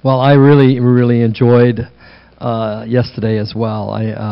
Well, I really enjoyed yesterday as well.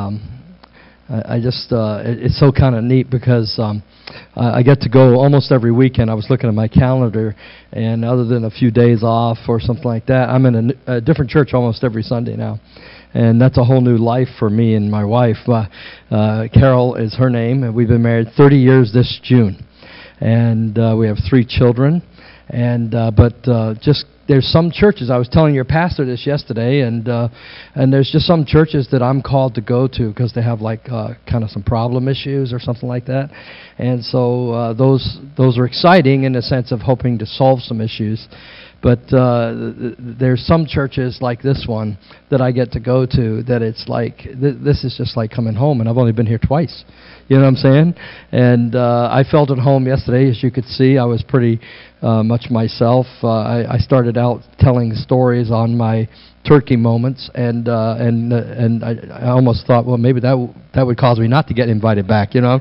I just it's so kind of neat because I get to go almost every weekend. I was looking at my calendar, and other than a few days off or something like that, I'm in a different church almost every Sunday now. And that's a whole new life for me and my wife. Carol is her name, and we've been married 30 years this June. And we have 3 children. And just there's some churches. I was telling your pastor this yesterday, and there's just some churches that I'm called to go to because they have like kind of some problem issues or something like that. And so those are exciting in the sense of hoping to solve some issues. But there's some churches like this one that I get to go to that it's like, this is just like coming home, and I've only been here twice. You know what I'm saying? And I felt at home yesterday. As you could see, I was pretty much myself. I started out telling stories on my turkey moments, and I almost thought, well, maybe that would cause me not to get invited back, you know.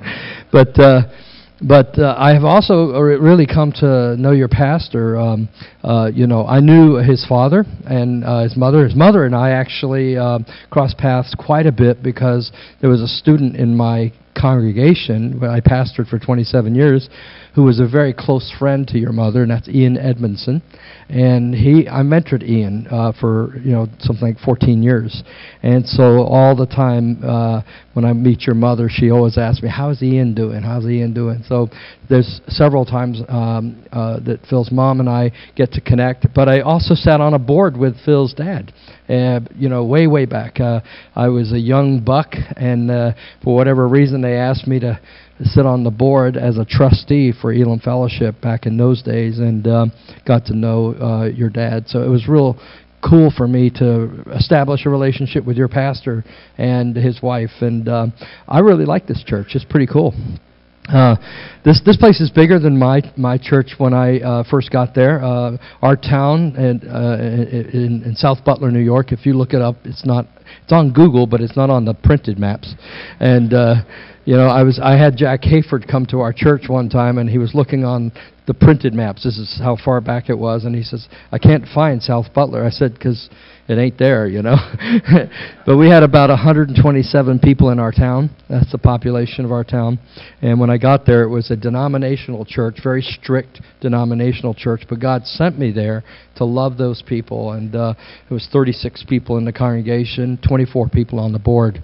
But I have also really come to know your pastor. I knew his father and his mother. His mother and I actually crossed paths quite a bit because there was a student in my congregation where I pastored for 27 years who was a very close friend to your mother, and that's Ian Edmondson. And I mentored Ian for something like 14 years. And so all the time when I meet your mother, she always asks me, "How's Ian doing? How's Ian doing?" So there's several times that Phil's mom and I get to connect. But I also sat on a board with Phil's dad. Way back. I was a young buck, and for whatever reason, they asked me to sit on the board as a trustee for Elam Fellowship back in those days, and got to know your dad. So it was real cool for me to establish a relationship with your pastor and his wife, and I really like this church. It's pretty cool. This place is bigger than my church when I first got there. Our town in South Butler, New York. If you look it up, it's on Google, but it's not on the printed maps. And I had Jack Hayford come to our church one time, and he was looking on the printed maps. This is how far back it was, and he says, "I can't find South Butler." I said, "'Cause it ain't there, you know." But we had about 127 people in our town. That's the population of our town. And when I got there, it was a denominational church, very strict denominational church. But God sent me there to love those people. And it was 36 people in the congregation, 24 people on the board.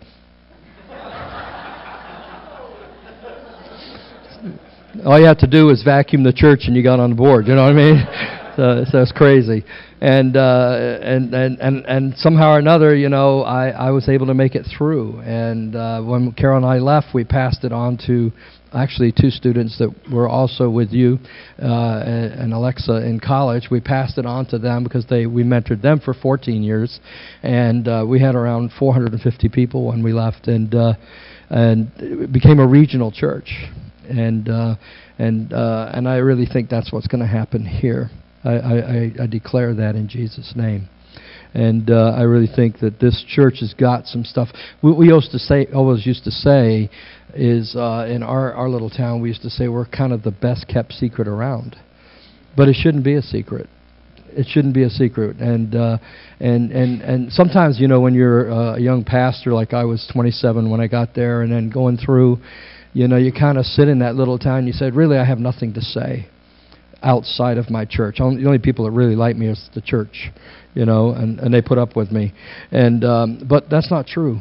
All you have to do is vacuum the church and you got on the board, you know what I mean? So it's crazy. And somehow or another, I was able to make it through. And when Carol and I left, we passed it on to actually 2 students that were also with you and Alexa in college. We passed it on to them because we mentored them for 14 years. And we had around 450 people when we left, and it became a regional church. And I really think that's what's going to happen here. I declare that in Jesus' name. And I really think that this church has got some stuff. We always used to say is in our little town, we used to say we're kind of the best kept secret around. But it shouldn't be a secret. It shouldn't be a secret. And sometimes, when you're a young pastor, like I was 27 when I got there, and then going through, you kind of sit in that little town and you said, really, I have nothing to say outside of my church. The only people that really like me is the church, and they put up with me. And but that's not true.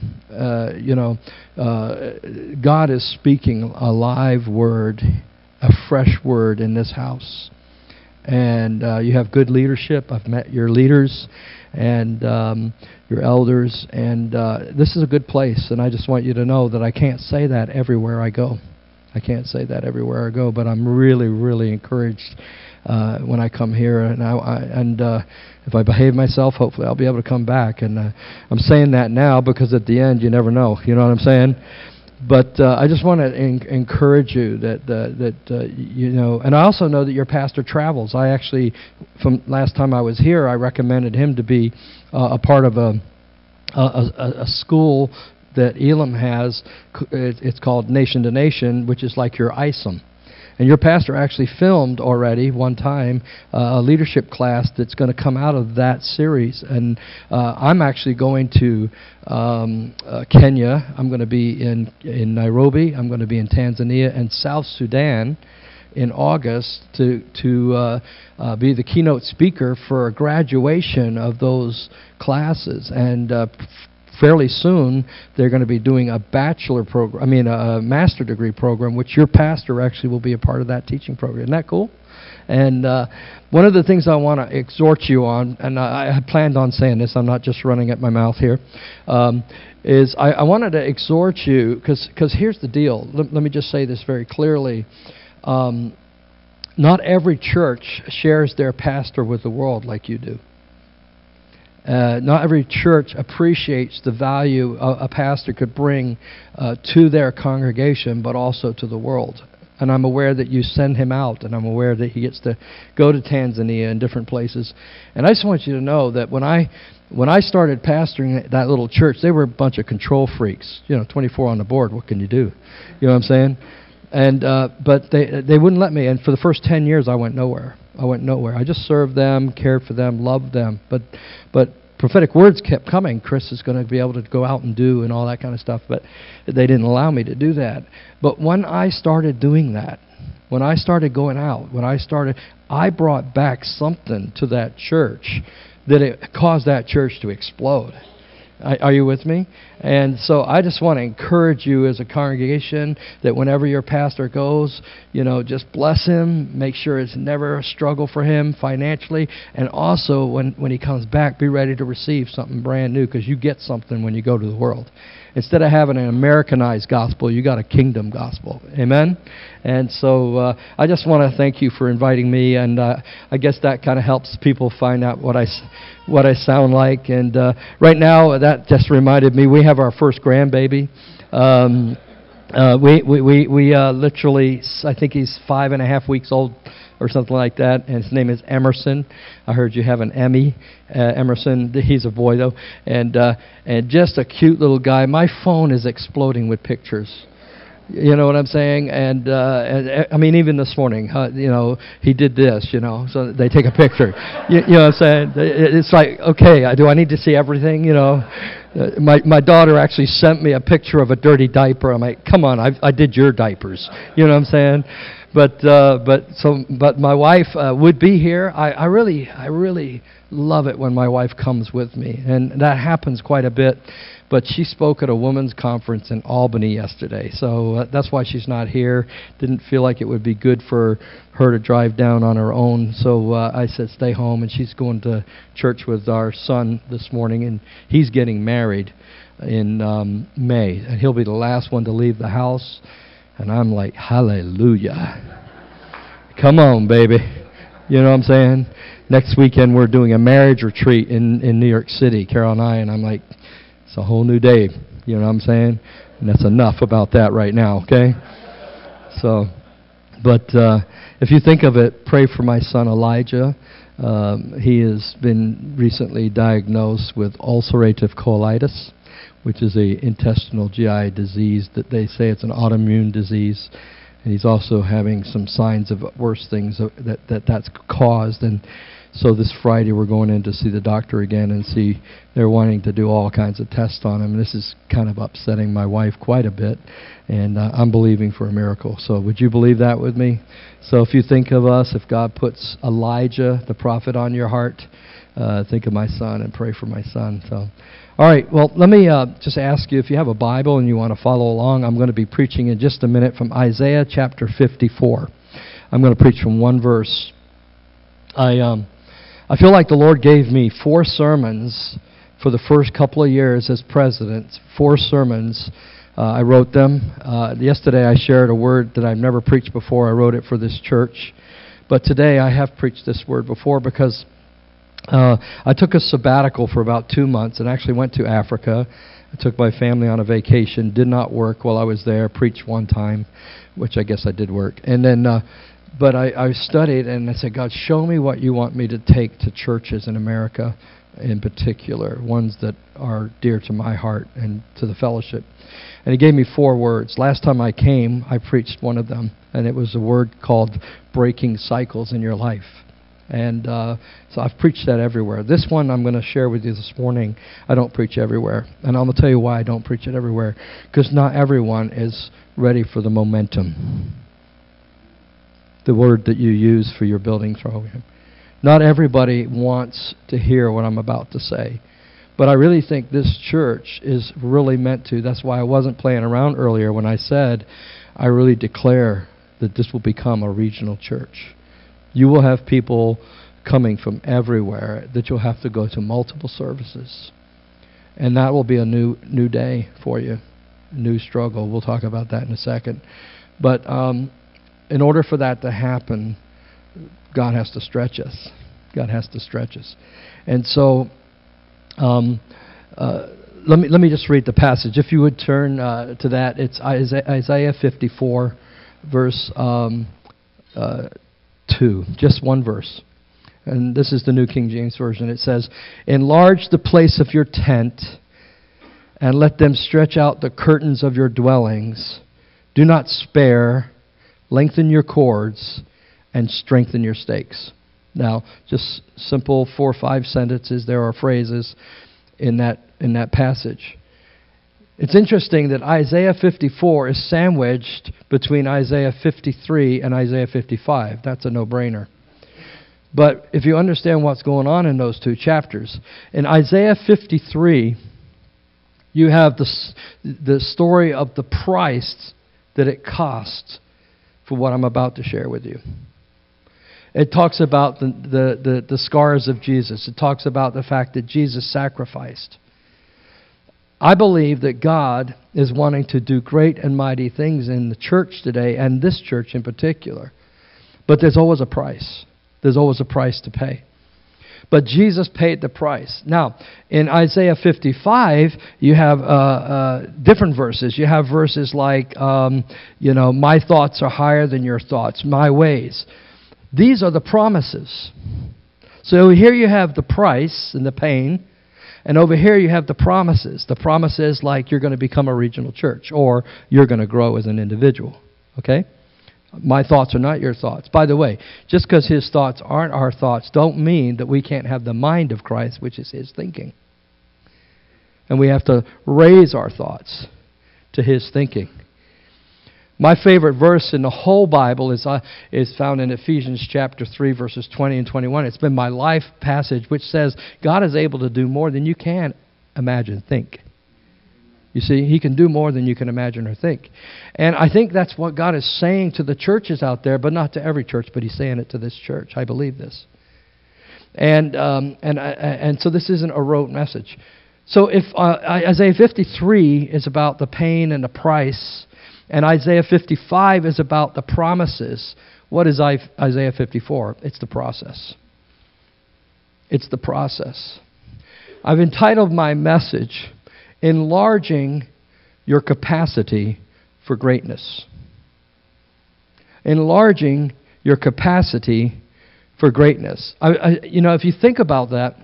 God is speaking a live word, a fresh word in this house. And you have good leadership. I've met your leaders and your elders, and this is a good place. And I just want you to know that I can't say that everywhere I go. I can't say that everywhere I go, but I'm really, really encouraged when I come here. And if I behave myself, hopefully I'll be able to come back. And I'm saying that now because at the end, you never know. You know what I'm saying? But I just want to encourage you that and I also know that your pastor travels. I actually, from last time I was here, I recommended him to be a part of a school that Elam has. It's called Nation to Nation, which is like your ISOM. And your pastor actually filmed already one time a leadership class that's going to come out of that series. And I'm actually going to Kenya. I'm going to be in Nairobi. I'm going to be in Tanzania and South Sudan in August to be the keynote speaker for a graduation of those classes. And fairly soon, they're going to be doing a a master degree program, which your pastor actually will be a part of that teaching program. Isn't that cool? And one of the things I want to exhort you on, and I had planned on saying this, I'm not just running at my mouth here, is I wanted to exhort you, because here's the deal. Let me just say this very clearly. Not every church shares their pastor with the world like you do. Not every church appreciates the value a pastor could bring to their congregation, but also to the world. And I'm aware that you send him out, and I'm aware that he gets to go to Tanzania and different places. And I just want you to know that when I started pastoring that little church, they were a bunch of control freaks. 24 on the board. What can you do? You know what I'm saying? And but they wouldn't let me. And for the first 10 years, I went nowhere. I just served them, cared for them, loved them. But prophetic words kept coming. Chris is going to be able to go out and do and all that kind of stuff. But they didn't allow me to do that. But when I started doing that, when I started going out, I brought back something to that church that it caused that church to explode. Are you with me? And so I just want to encourage you as a congregation that whenever your pastor goes, just bless him. Make sure it's never a struggle for him financially. And also, when he comes back, be ready to receive something brand new, because you get something when you go to the world. Instead of having an Americanized gospel, you got a kingdom gospel. Amen? And so I just want to thank you for inviting me, and I guess that kind of helps people find out what I sound like. And right now, that just reminded me, we have our first grandbaby. We literally, I think he's 5.5 weeks old or something like that, and his name is Emerson. I heard you have an Emmy, Emerson. He's a boy though, and just a cute little guy. My phone is exploding with pictures. You know what I'm saying? And I mean, even this morning, he did this, so they take a picture. You know what I'm saying? It's like, okay, do I need to see everything, My daughter actually sent me a picture of a dirty diaper. I'm like, come on, I did your diapers. You know what I'm saying? But my wife would be here. I really love it when my wife comes with me, and that happens quite a bit. But she spoke at a women's conference in Albany yesterday, so that's why she's not here. Didn't feel like it would be good for her to drive down on her own, so I said stay home, and she's going to church with our son this morning, and he's getting married in May, and he'll be the last one to leave the house, and I'm like, hallelujah. Come on, baby. You know what I'm saying? Next weekend we're doing a marriage retreat in New York City, Carol and I, and I'm like, it's a whole new day, you know what I'm saying? And that's enough about that right now, okay? So, but if you think of it, pray for my son Elijah. He has been recently diagnosed with ulcerative colitis, which is a intestinal GI disease that they say it's an autoimmune disease. And he's also having some signs of worse things that's caused. And so this Friday we're going in to see the doctor again and see, they're wanting to do all kinds of tests on him. This is kind of upsetting my wife quite a bit, and I'm believing for a miracle. So would you believe that with me? So if you think of us, if God puts Elijah, the prophet, on your heart, think of my son and pray for my son. So, all right, well, let me just ask you, if you have a Bible and you want to follow along, I'm going to be preaching in just a minute from Isaiah chapter 54. I'm going to preach from one verse. I feel like the Lord gave me 4 sermons for the first couple of years as president. 4 sermons. I wrote them. Yesterday I shared a word that I've never preached before. I wrote it for this church. But today I have preached this word before because I took a sabbatical for about 2 months and actually went to Africa. I took my family on a vacation. Did not work while I was there. Preached one time, which I guess I did work. And then But I studied and I said, God, show me what you want me to take to churches in America in particular, ones that are dear to my heart and to the fellowship. And he gave me 4 words. Last time I came, I preached one of them, and it was a word called breaking cycles in your life. And so I've preached that everywhere. This one I'm going to share with you this morning, I don't preach everywhere. And I'm going to tell you why I don't preach it everywhere. Because not everyone is ready for the momentum. The word that you use for your building program. Not everybody wants to hear what I'm about to say. But I really think this church is really meant to. That's why I wasn't playing around earlier when I said I really declare that this will become a regional church. You will have people coming from everywhere that you'll have to go to multiple services. And that will be a new day for you, a new struggle. We'll talk about that in a second. But in order for that to happen, God has to stretch us. God has to stretch us. And so let me just read the passage. If you would turn to that, it's Isaiah 54, verse 2. Just one verse. And this is the New King James Version. It says, "Enlarge the place of your tent, and let them stretch out the curtains of your dwellings. Do not spare, lengthen your cords, and strengthen your stakes." Now, just simple 4 or 5 sentences. There are phrases in that passage. It's interesting that Isaiah 54 is sandwiched between Isaiah 53 and Isaiah 55. That's a no-brainer. But if you understand what's going on in those 2 chapters, in Isaiah 53, you have the story of the price that it costs for what I'm about to share with you. It talks about the scars of Jesus. It talks about the fact that Jesus sacrificed. I believe that God is wanting to do great and mighty things in the church today, and this church in particular. But there's always a price. There's always a price to pay. But Jesus paid the price. Now, in Isaiah 55, you have different verses. You have verses like, my thoughts are higher than your thoughts, my ways. These are the promises. So here you have the price and the pain, and over here you have the promises. The promises like you're going to become a regional church, or you're going to grow as an individual. Okay? My thoughts are not your thoughts. By the way, just because His thoughts aren't our thoughts don't mean that we can't have the mind of Christ, which is His thinking. And we have to raise our thoughts to His thinking. My favorite verse in the whole Bible is found in Ephesians chapter 3, verses 20 and 21. It's been my life passage, which says God is able to do more than you can imagine, think. You see, He can do more than you can imagine or think. And I think that's what God is saying to the churches out there, but not to every church, but He's saying it to this church. I believe this. And so this isn't a rote message. So if Isaiah 53 is about the pain and the price, and Isaiah 55 is about the promises, what is Isaiah 54? It's the process. It's the process. I've entitled my message, Enlarging Your Capacity for Greatness. Enlarging your capacity for greatness. If you think about that,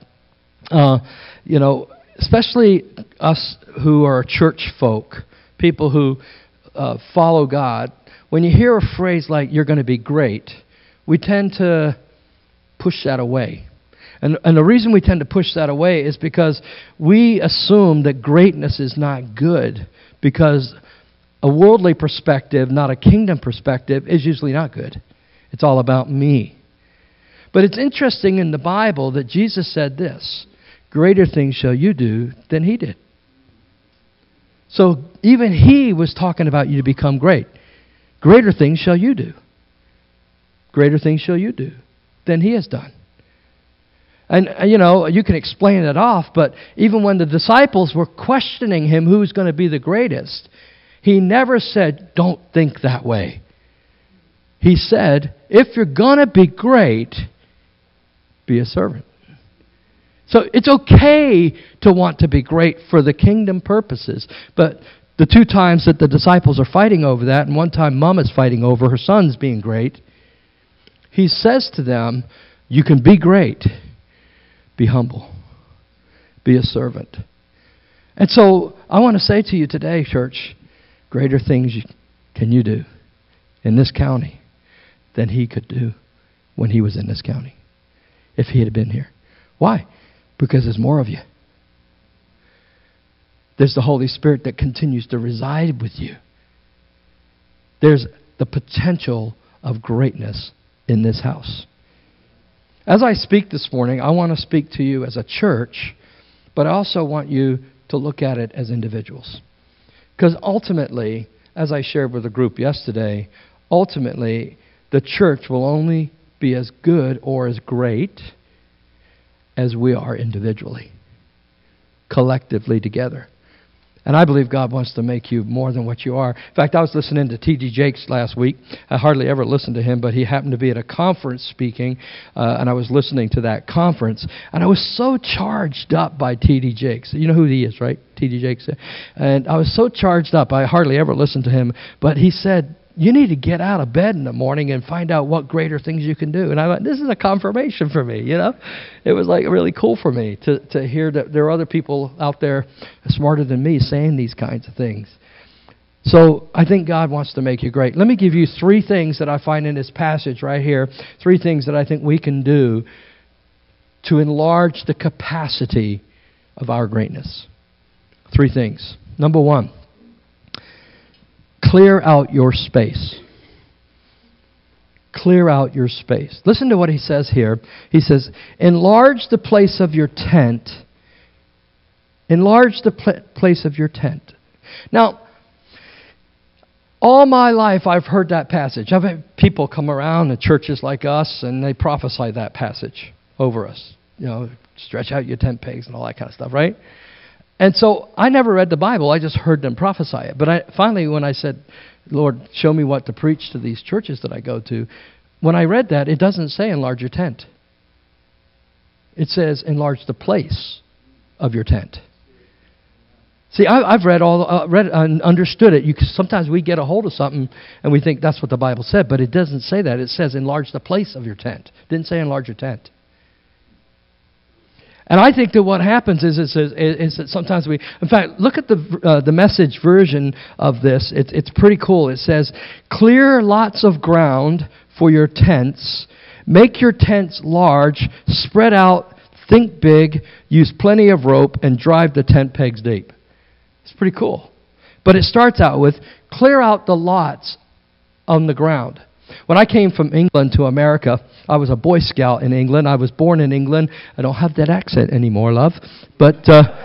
especially us who are church folk, people who follow God, when you hear a phrase like, you're going to be great, we tend to push that away. And the reason we tend to push that away is because we assume that greatness is not good, because a worldly perspective, not a kingdom perspective, is usually not good. It's all about me. But it's interesting in the Bible that Jesus said this, greater things shall you do than He did. So even He was talking about you to become great. Greater things shall you do. Greater things shall you do than He has done. And, you can explain it off, but even when the disciples were questioning Him who's going to be the greatest, He never said, don't think that way. He said, if you're going to be great, be a servant. So it's okay to want to be great for the kingdom purposes. But the 2 times that the disciples are fighting over that, and one time Mom is fighting over her son's being great, He says to them, you can be great, be humble, be a servant. And so I want to say to you today, church, greater things can you do in this county than he could do when he was in this county, if he had been here. Why? Because there's more of you. There's the Holy Spirit that continues to reside with you. There's the potential of greatness in this house. As I speak this morning, I want to speak to you as a church, but I also want you to look at it as individuals. Because ultimately, as I shared with the group yesterday, ultimately, the church will only be as good or as great as we are individually, collectively together. And I believe God wants to make you more than what you are. In fact, I was listening to T.D. Jakes last week. I hardly ever listen to him, but he happened to be at a conference speaking, and I was listening to that conference. And I was so charged up by T.D. Jakes. You know who he is, right? T.D. Jakes. And I was so charged up, I hardly ever listened to him. But he said, you need to get out of bed in the morning and find out what greater things you can do. And I went, this is a confirmation for me, you know. It was like really cool for me to hear that there are other people out there smarter than me saying these kinds of things. So I think God wants to make you great. Let me give you 3 things that I find in this passage right here. 3 things that I think we can do to enlarge the capacity of our greatness. 3 things. Number 1. Clear out your space. Clear out your space. Listen to what he says here. He says, enlarge the place of your tent. Enlarge the place of your tent. Now, all my life I've heard that passage. I've had people come around to churches like us and they prophesy that passage over us. You know, stretch out your tent pegs and all that kind of stuff, right? And so I never read the Bible. I just heard them prophesy it. But finally, when I said, Lord, show me what to preach to these churches that I go to, when I read that, it doesn't say enlarge your tent. It says enlarge the place of your tent. See, I've read and understood it. Sometimes we get a hold of something and we think that's what the Bible said, but it doesn't say that. It says enlarge the place of your tent. It didn't say enlarge your tent. And I think that what happens is that sometimes we... In fact, look at the Message version of this. It's pretty cool. It says, clear lots of ground for your tents. Make your tents large. Spread out. Think big. Use plenty of rope. And drive the tent pegs deep. It's pretty cool. But it starts out with, clear out the lots on the ground. When I came from England to America, I was a Boy Scout in England. I was born in England. I don't have that accent anymore, love. But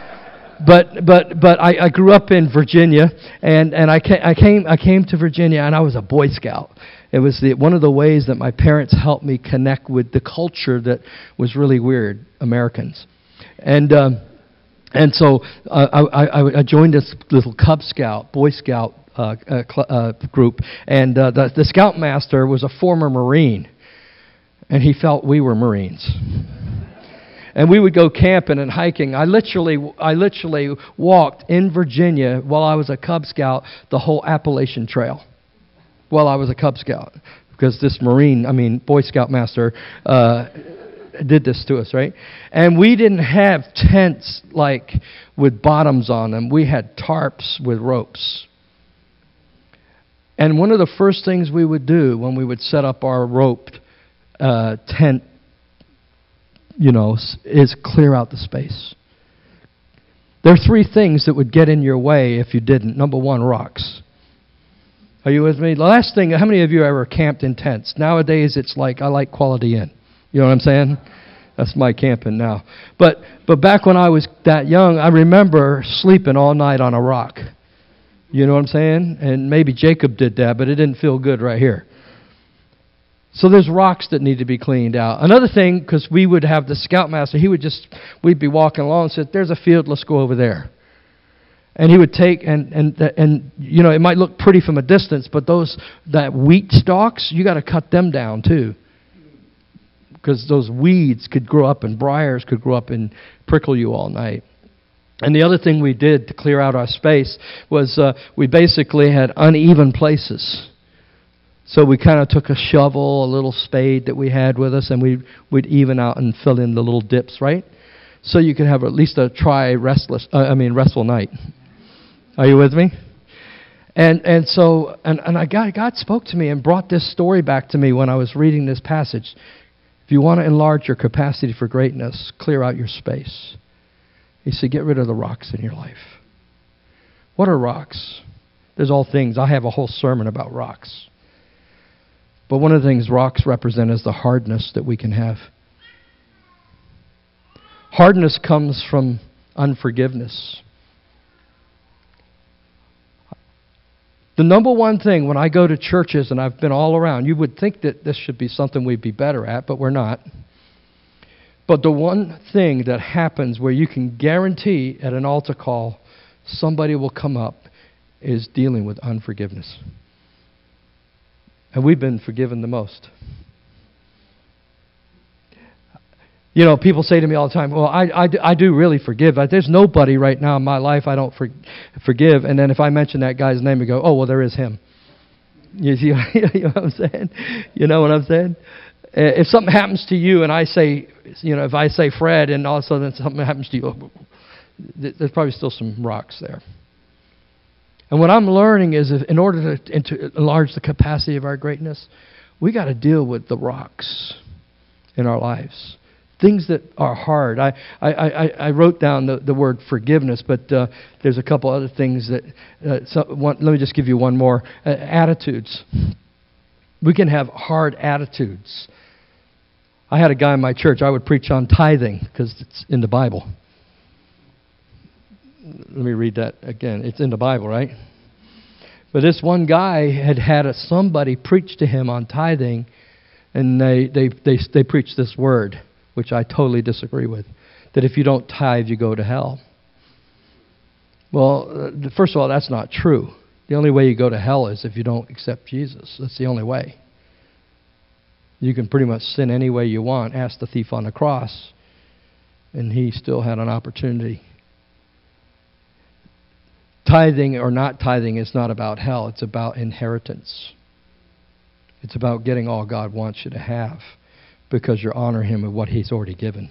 I grew up in Virginia, and I came to Virginia, and I was a Boy Scout. It was one of the ways that my parents helped me connect with the culture that was really weird, Americans. And so I joined this little Cub Scout, Boy Scout group, and the scoutmaster was a former Marine, and he felt we were Marines. And we would go camping and hiking. I literally walked in Virginia while I was a Cub Scout the whole Appalachian Trail while I was a Cub Scout, because this Boy Scout master did this to us, right? And we didn't have tents like with bottoms on them. We had tarps with ropes. And one of the first things we would do when we would set up our roped tent, is clear out the space. There are 3 things that would get in your way if you didn't. Number 1, rocks. Are you with me? The last thing, how many of you ever camped in tents? Nowadays, it's like, I like Quality Inn. You know what I'm saying? That's my camping now. But back when I was that young, I remember sleeping all night on a rock. You know what I'm saying? And maybe Jacob did that, but it didn't feel good right here. So there's rocks that need to be cleaned out. Another thing, because we would have the scoutmaster, we'd be walking along and said, there's a field, let's go over there. And he would take, and it might look pretty from a distance, but that wheat stalks, you got to cut them down too. Because those weeds could grow up and briars could grow up and prickle you all night. And the other thing we did to clear out our space was we basically had uneven places. So we kind of took a shovel, a little spade that we had with us, and we'd even out and fill in the little dips, right? So you could have at least a restful night. Are you with me? And so God spoke to me and brought this story back to me when I was reading this passage. If you want to enlarge your capacity for greatness, clear out your space. He said, get rid of the rocks in your life. What are rocks? There's all things. I have a whole sermon about rocks. But one of the things rocks represent is the hardness that we can have. Hardness comes from unforgiveness. The number one thing when I go to churches, and I've been all around, you would think that this should be something we'd be better at, but we're not. But the one thing that happens where you can guarantee at an altar call somebody will come up is dealing with unforgiveness. And we've been forgiven the most. You know, people say to me all the time, well, I do really forgive. There's nobody right now in my life I don't forgive. And then if I mention that guy's name, we go, oh, well, there is him. You see you know what I'm saying? You know what I'm saying? If something happens to you and I say, if I say Fred and all of a sudden something happens to you, there's probably still some rocks there. And what I'm learning is in order to enlarge the capacity of our greatness, we got to deal with the rocks in our lives. Things that are hard. I wrote down the word forgiveness, but there's a couple other things that... let me just give you one more. Attitudes. We can have hard attitudes. I had a guy in my church, I would preach on tithing, because it's in the Bible. Let me read that again. It's in the Bible, right? But this one guy had somebody preach to him on tithing, and they preached this word, which I totally disagree with, that if you don't tithe, you go to hell. Well, first of all, that's not true. The only way you go to hell is if you don't accept Jesus. That's the only way. You can pretty much sin any way you want. Ask the thief on the cross, and he still had an opportunity. Tithing or not tithing is not about hell. It's about inheritance. It's about getting all God wants you to have, because you honor Him with what He's already given.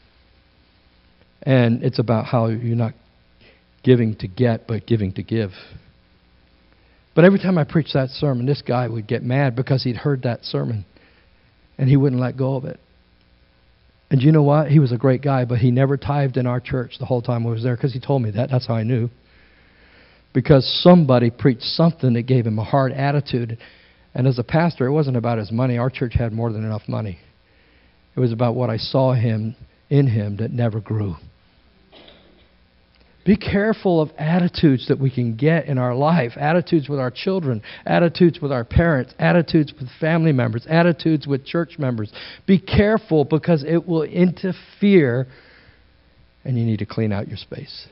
And it's about how you're not giving to get, but giving to give. But every time I preached that sermon, this guy would get mad because he'd heard that sermon, and he wouldn't let go of it. And you know what? He was a great guy, but he never tithed in our church the whole time I was there, because he told me that. That's how I knew. Because somebody preached something that gave him a hard attitude. And as a pastor, it wasn't about his money. Our church had more than enough money. It was about what I saw in him that never grew. Be careful of attitudes that we can get in our life. Attitudes with our children. Attitudes with our parents. Attitudes with family members. Attitudes with church members. Be careful, because it will interfere, and you need to clean out your space.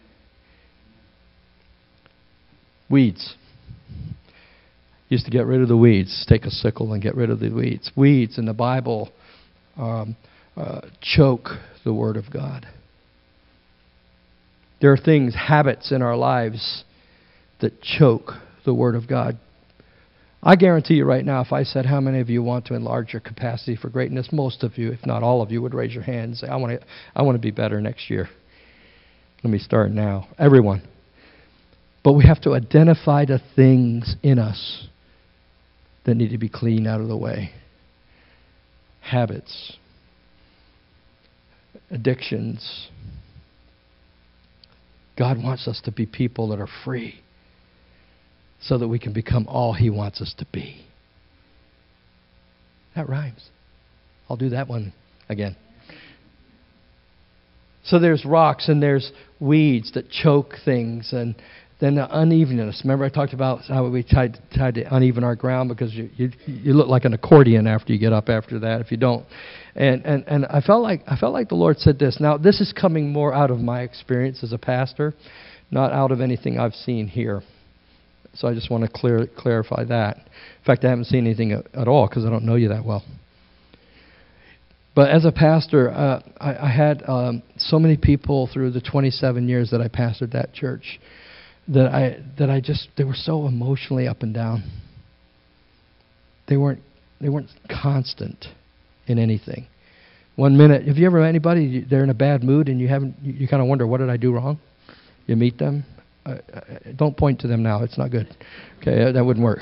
Weeds. Used to get rid of the weeds. Take a sickle and get rid of the weeds. Weeds in the Bible choke the Word of God. There are things, habits in our lives that choke the Word of God. I guarantee you right now, if I said how many of you want to enlarge your capacity for greatness, most of you, if not all of you, would raise your hand and say, I want to be better next year. Let me start now. Everyone. But we have to identify the things in us that need to be cleaned out of the way. Habits. Addictions. God wants us to be people that are free so that we can become all He wants us to be. That rhymes. I'll do that one again. So there's rocks and there's weeds that choke things, and then the unevenness. Remember I talked about how we tried to uneven our ground, because you look like an accordion after you get up after that if you don't. And I felt like the Lord said this. Now, this is coming more out of my experience as a pastor, not out of anything I've seen here. So I just want to clarify that. In fact, I haven't seen anything at all, because I don't know you that well. But as a pastor, I had so many people through the 27 years that I pastored that church that they were so emotionally up and down. They weren't constant in anything. One minute, have you ever met anybody, they're in a bad mood and you kind of wonder, what did I do wrong? You meet them. Don't point to them now. It's not good. Okay, that wouldn't work.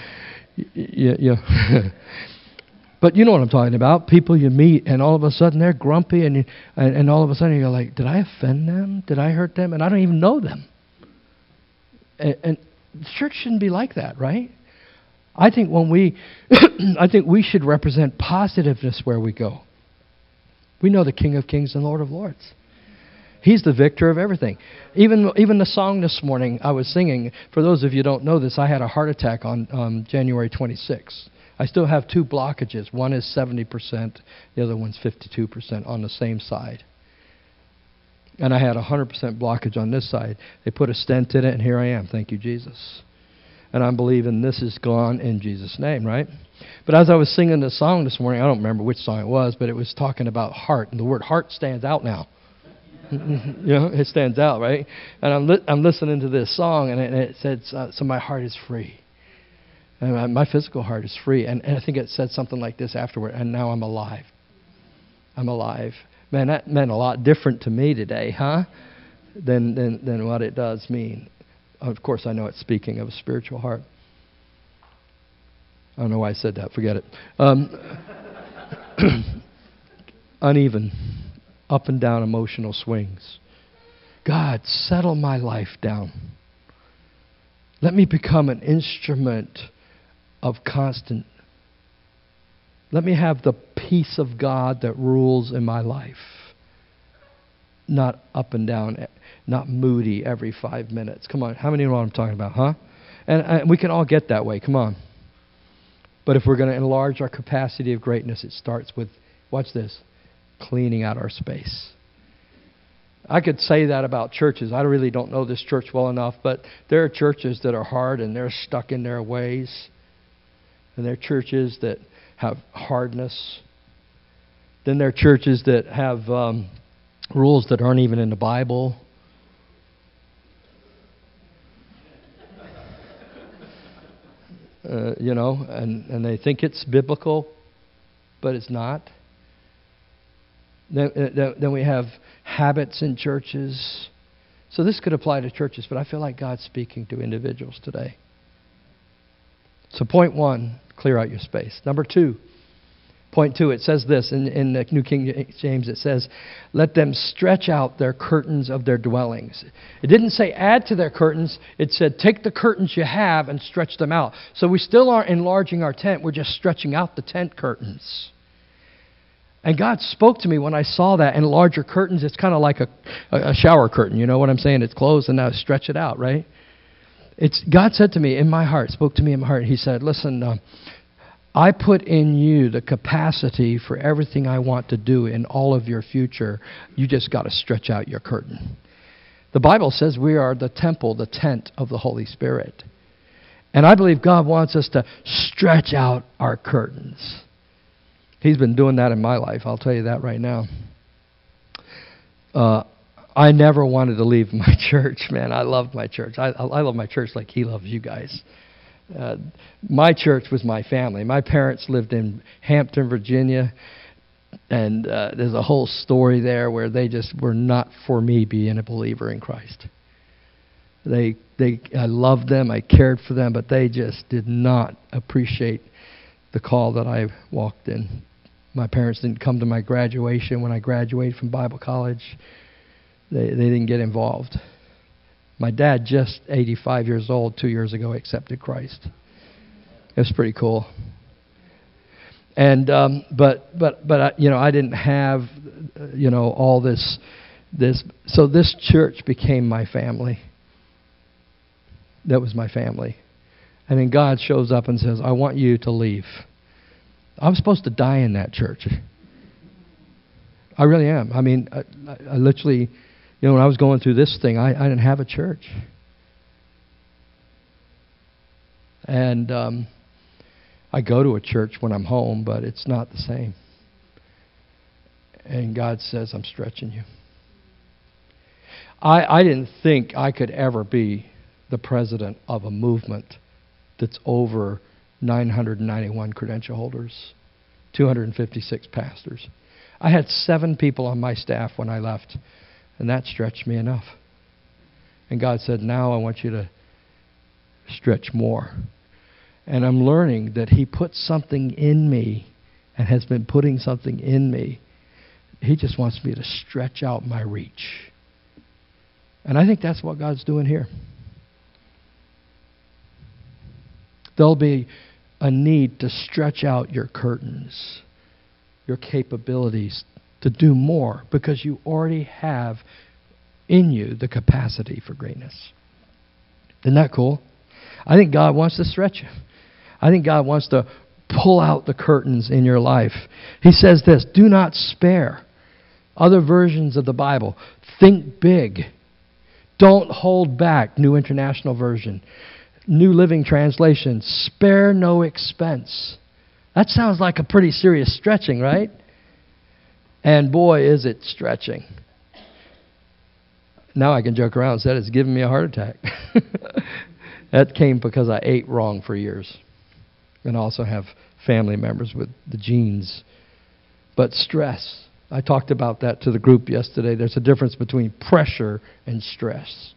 But you know what I'm talking about. People you meet and all of a sudden they're grumpy and all of a sudden you're like, did I offend them? Did I hurt them? And I don't even know them. And the church shouldn't be like that, right? I think I think we should represent positiveness where we go. We know the King of Kings and Lord of Lords. He's the victor of everything. Even the song this morning I was singing, for those of you who don't know this, I had a heart attack on January 26th. I still have 2 blockages. One is 70%, the other one's 52% on the same side. And I had 100% blockage on this side. They put a stent in it, and here I am. Thank you, Jesus. And I'm believing this is gone in Jesus' name, right? But as I was singing the song this morning, I don't remember which song it was, but it was talking about heart. And the word heart stands out now. It stands out, right? And I'm listening to this song, and it said, so my heart is free. And my physical heart is free. And I think it said something like this afterward, and now I'm alive. I'm alive. Man, that meant a lot different to me today, huh? Than what it does mean. Of course, I know it's speaking of a spiritual heart. I don't know why I said that. Forget it. Uneven, up and down emotional swings. God, settle my life down. Let me become an instrument of constant. Let me have the peace of God that rules in my life. Not up and down, not moody every 5 minutes. Come on, how many know what I'm talking about, huh? And we can all get that way, come on. But if we're going to enlarge our capacity of greatness, it starts with, watch this, cleaning out our space. I could say that about churches. I really don't know this church well enough, but there are churches that are hard and they're stuck in their ways. And there are churches that have hardness. Then there are churches that have rules that aren't even in the Bible. And they think it's biblical, but it's not. Then we have habits in churches. So this could apply to churches, but I feel like God's speaking to individuals today. So point 1, clear out your space. Number 2, point 2, it says this in the New King James, it says, let them stretch out their curtains of their dwellings. It didn't say add to their curtains. It said take the curtains you have and stretch them out. So we still aren't enlarging our tent. We're just stretching out the tent curtains. And God spoke to me when I saw that. And larger curtains, it's kind of like a shower curtain. You know what I'm saying? It's closed and now stretch it out, right? God said to me in my heart, spoke to me in my heart. He said, listen, I put in you the capacity for everything I want to do in all of your future. You just got to stretch out your curtain. The Bible says we are the temple, the tent of the Holy Spirit. And I believe God wants us to stretch out our curtains. He's been doing that in my life. I'll tell you that right now. I never wanted to leave my church, man. I loved my church. I love my church like he loves you guys. My church was my family. My parents lived in Hampton, Virginia, and there's a whole story there where they just were not for me being a believer in Christ. I loved them, I cared for them, but they just did not appreciate the call that I walked in. My parents didn't come to my graduation when I graduated from Bible college. They didn't get involved. My dad, just 85 years old, 2 years ago, accepted Christ. It was pretty cool. And but I didn't have all this. So this church became my family. That was my family. And then God shows up and says, I want you to leave. I'm supposed to die in that church. I really am. I mean, I literally, when I was going through this thing, I didn't have a church. And I go to a church when I'm home, but it's not the same. And God says, I'm stretching you. I didn't think I could ever be the president of a movement that's over 991 credential holders, 256 pastors. I had 7 people on my staff when I left, and that stretched me enough. And God said, now I want you to stretch more. And I'm learning that He put something in me and has been putting something in me. He just wants me to stretch out my reach. And I think that's what God's doing here. There'll be a need to stretch out your curtains, your capabilities to do more, because you already have in you the capacity for greatness. Isn't that cool? I think God wants to stretch you. I think God wants to pull out the curtains in your life. He says this, do not spare. Other versions of the Bible, think big. Don't hold back. New International Version. New Living Translation, spare no expense. That sounds like a pretty serious stretching, right? And boy, is it stretching. Now I can joke around and say it's giving me a heart attack. That came because I ate wrong for years. And also have family members with the genes. But stress, I talked about that to the group yesterday. There's a difference between pressure and stress.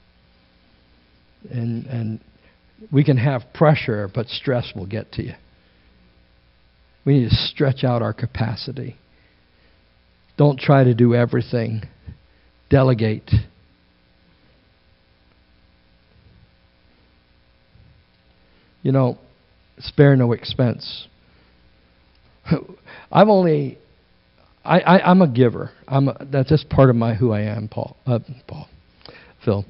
And we can have pressure, but stress will get to you. We need to stretch out our capacity. Don't try to do everything. Delegate. You know, spare no expense. I'm a giver. That's just part of who I am, Phil.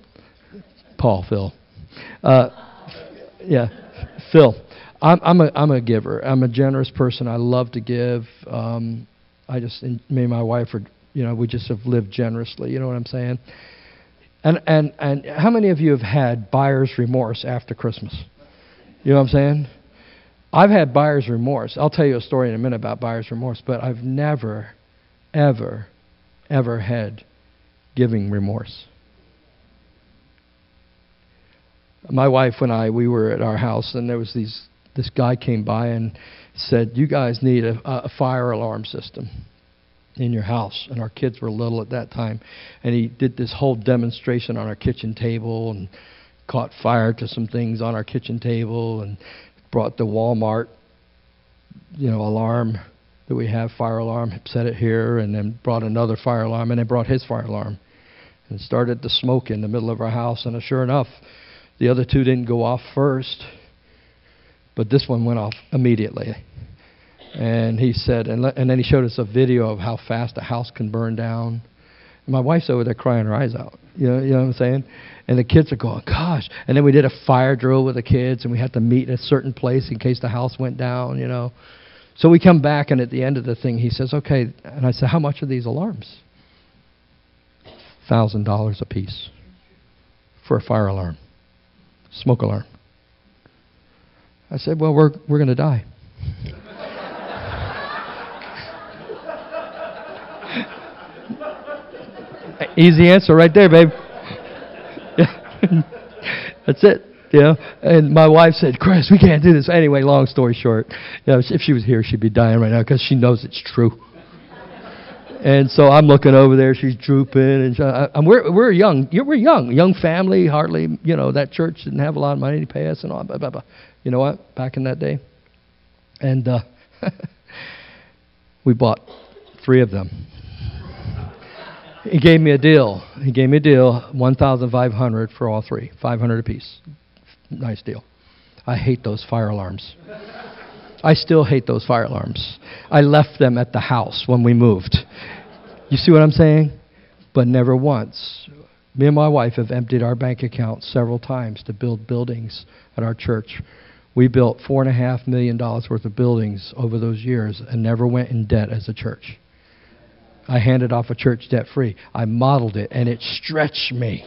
Phil. I'm a giver. I'm a generous person. I love to give. Me and my wife are, we just have lived generously. You know what I'm saying? And how many of you have had buyer's remorse after Christmas? You know what I'm saying? I've had buyer's remorse. I'll tell you a story in a minute about buyer's remorse, but I've never, ever, ever had giving remorse. My wife and I, we were at our house, and there was this guy came by and said, you guys need a fire alarm system in your house. And our kids were little at that time. And he did this whole demonstration on our kitchen table and caught fire to some things on our kitchen table and brought the Walmart, alarm that we have, fire alarm, set it here, and then brought another fire alarm, and then brought his fire alarm and started to smoke in the middle of our house. And sure enough, the other two didn't go off first, but this one went off immediately. And he said, and then he showed us a video of how fast a house can burn down. And my wife's over there crying her eyes out. You know what I'm saying? And the kids are going, gosh. And then we did a fire drill with the kids, and we had to meet in a certain place in case the house went down, So we come back, and at the end of the thing, he says, okay. And I said, how much are these alarms? $1,000 a piece for a fire alarm, smoke alarm. I said, well, we're going to die. Easy answer right there, babe. That's it. And my wife said, Chris, we can't do this. Anyway, long story short, if she was here, she'd be dying right now because she knows it's true. And so I'm looking over there. She's drooping. And we're young family, hardly, that church didn't have a lot of money to pay us and all, blah, blah, blah. You know what? Back in that day. And we bought 3 of them. He gave me a deal. $1,500 for all 3, $500 apiece. Nice deal. I hate those fire alarms. I still hate those fire alarms. I left them at the house when we moved. You see what I'm saying? But never once. Me and my wife have emptied our bank account several times to build buildings at our church. We built $4.5 million worth of buildings over those years and never went in debt as a church. I handed off a church debt-free. I modeled it, and it stretched me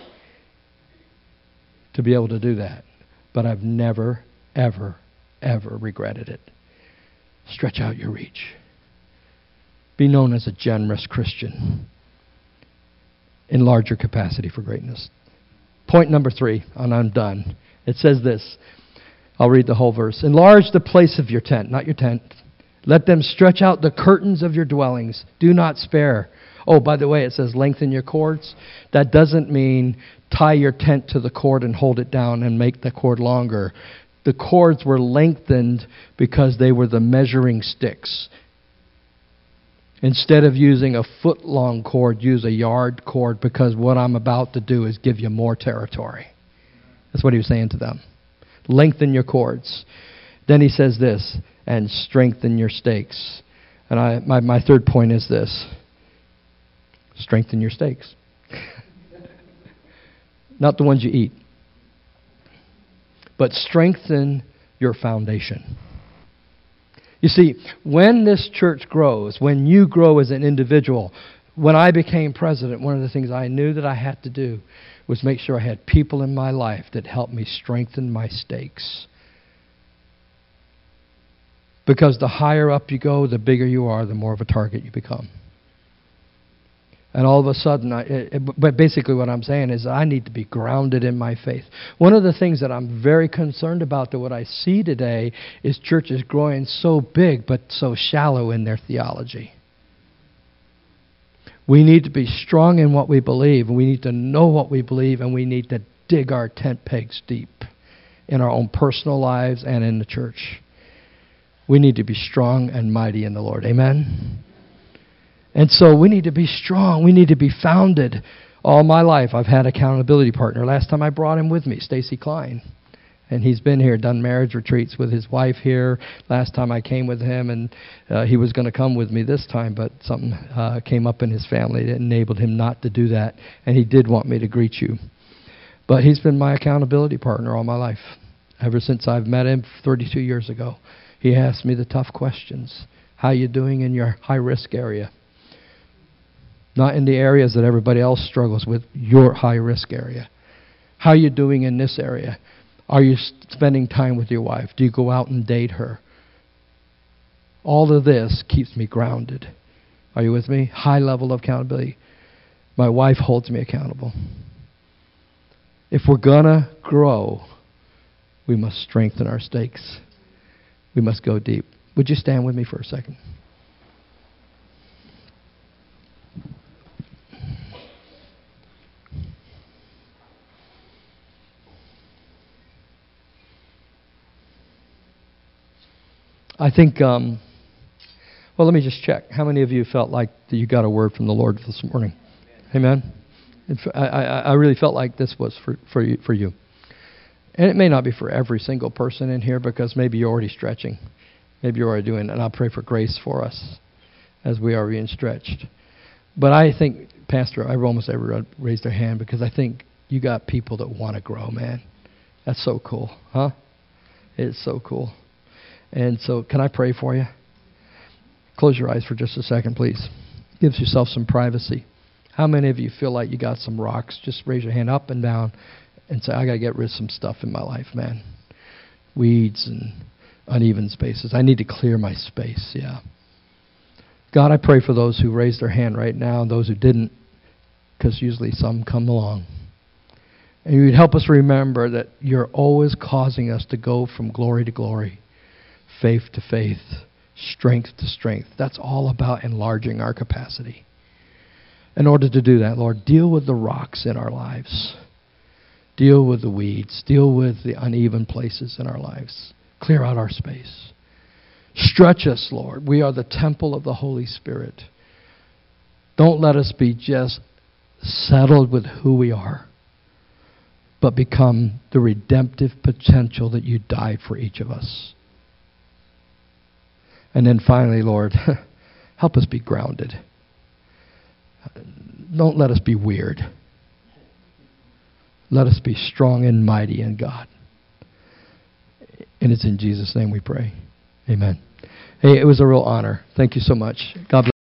to be able to do that. But I've never, ever, ever regretted it. Stretch out your reach. Be known as a generous Christian. Enlarge your capacity for greatness. Point number 3, and I'm done. It says this. I'll read the whole verse. Enlarge the place of your tent, not your tent. Let them stretch out the curtains of your dwellings. Do not spare. Oh, by the way, it says lengthen your cords. That doesn't mean tie your tent to the cord and hold it down and make the cord longer. The cords were lengthened because they were the measuring sticks. Instead of using a foot-long cord, use a yard cord, because what I'm about to do is give you more territory. That's what he was saying to them. Lengthen your cords. Then he says this, and strengthen your stakes. And my third point is this. Strengthen your stakes. Not the ones you eat. But strengthen your foundation. You see, when this church grows, when you grow as an individual, when I became president, one of the things I knew that I had to do was make sure I had people in my life that helped me strengthen my stakes. Because the higher up you go, the bigger you are, the more of a target you become. And all of a sudden, but basically what I'm saying is I need to be grounded in my faith. One of the things that I'm very concerned about, that what I see today, is churches growing so big but so shallow in their theology. We need to be strong in what we believe, and we need to know what we believe, and we need to dig our tent pegs deep in our own personal lives and in the church. We need to be strong and mighty in the Lord. Amen? And so we need to be strong. We need to be founded. All my life I've had accountability partner. Last time I brought him with me, Stacy Klein. And he's been here, done marriage retreats with his wife here. Last time I came with him, and he was going to come with me this time, but something came up in his family that enabled him not to do that. And he did want me to greet you. But he's been my accountability partner all my life. Ever since I've met him 32 years ago. He asks me the tough questions. How you doing in your high-risk area? Not in the areas that everybody else struggles with, your high-risk area. How are you doing in this area? Are you spending time with your wife? Do you go out and date her? All of this keeps me grounded. Are you with me? High level of accountability. My wife holds me accountable. If we're going to grow, we must strengthen our stakes. We must go deep. Would you stand with me for a second? I think, well, let me just check. How many of you felt like you got a word from the Lord this morning? Amen? I really felt like this was for you. And it may not be for every single person in here, because maybe you're already stretching. Maybe you're already doing it. And I'll pray for grace for us as we are being stretched. But I think, Pastor, almost everyone raised their hand, because I think you got people that want to grow, man. That's so cool, huh? It's so cool. And so, can I pray for you? Close your eyes for just a second, please. Gives yourself some privacy. How many of you feel like you got some rocks? Just raise your hand up and down and say, I got to get rid of some stuff in my life, man. Weeds and uneven spaces. I need to clear my space, yeah. God, I pray for those who raised their hand right now and those who didn't, because usually some come along. And you'd help us remember that you're always causing us to go from glory to glory, faith to faith, strength to strength. That's all about enlarging our capacity. In order to do that, Lord, deal with the rocks in our lives. Deal with the weeds. Deal with the uneven places in our lives. Clear out our space. Stretch us, Lord. We are the temple of the Holy Spirit. Don't let us be just settled with who we are, but become the redemptive potential that you died for each of us. And then finally, Lord, help us be grounded. Don't let us be weird. Let us be strong and mighty in God. And it's in Jesus' name we pray. Amen. Hey, it was a real honor. Thank you so much. God bless.